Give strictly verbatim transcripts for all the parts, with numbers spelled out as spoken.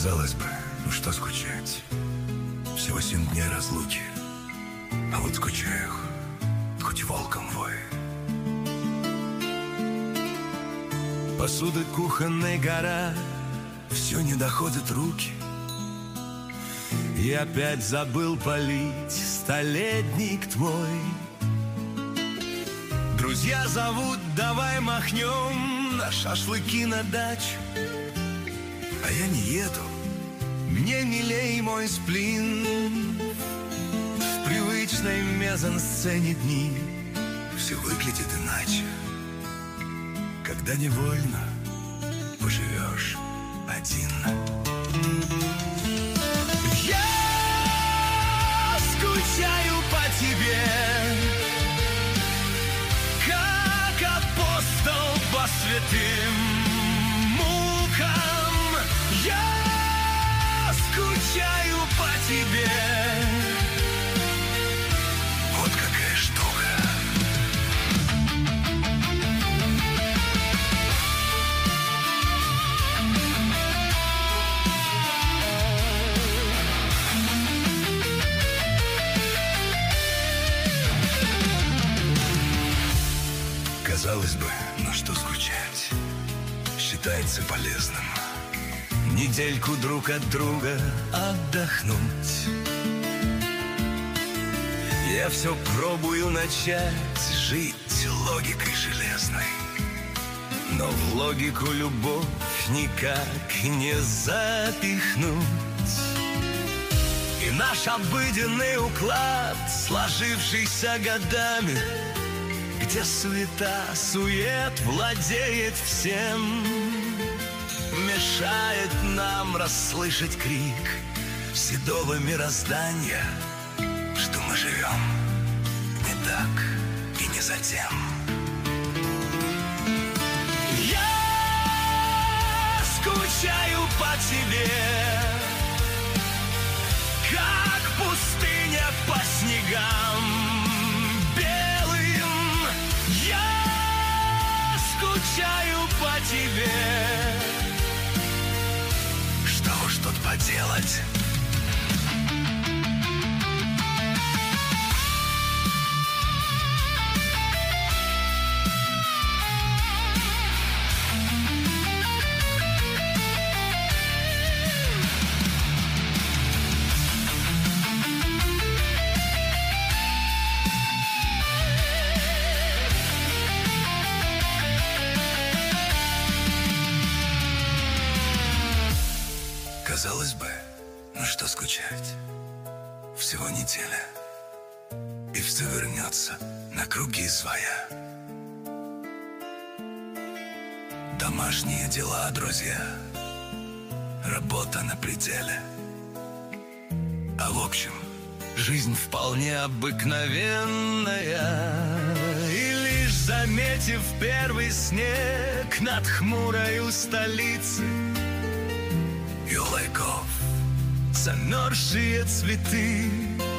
Казалось бы, ну что скучать? Всего семь дней разлуки, а вот скучаю, хоть волком вой. Посуды кухонной гора, все не доходят руки. И опять забыл полить столетник твой. Друзья зовут, давай махнем на шашлыки на дачу. А я не еду, мне милей мой сплин. В привычной мезансцене дни все выглядит иначе, когда невольно поживешь один. Я скучаю по тебе, как апостол по святым мукам. Я скучаю по тебе. Вот какая штука. Казалось бы, ну что скучать, считается полезным недельку друг от друга отдохнуть. Я все пробую начать жить логикой железной, но в логику любовь никак не запихнуть. И наш обыденный уклад, сложившийся годами, где суета, сует владеет всем, мешает нам расслышать крик седого мироздания, что мы живем не так и не затем. Я скучаю по тебе, как пустыня по снегам белым. Я скучаю по тебе. Что уж тут поделать? Казалось бы, ну что скучать? Всего неделя, и все вернется на круги своя. Домашние дела, друзья, работа на пределе. А в общем, жизнь вполне обыкновенная. И лишь заметив первый снег над хмурою столицей, юлайков, замерзшие цветы,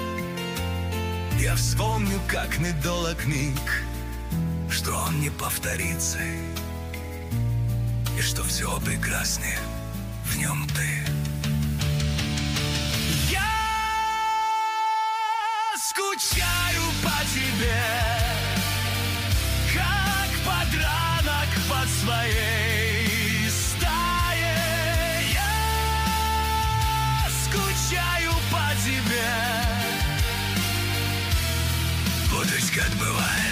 я вспомню, как недолог миг, что он не повторится, и что все прекраснее в нем ты. Я скучаю по тебе, как подранок под своей стае. Я скучаю по тебе. Вот ведь как бывает.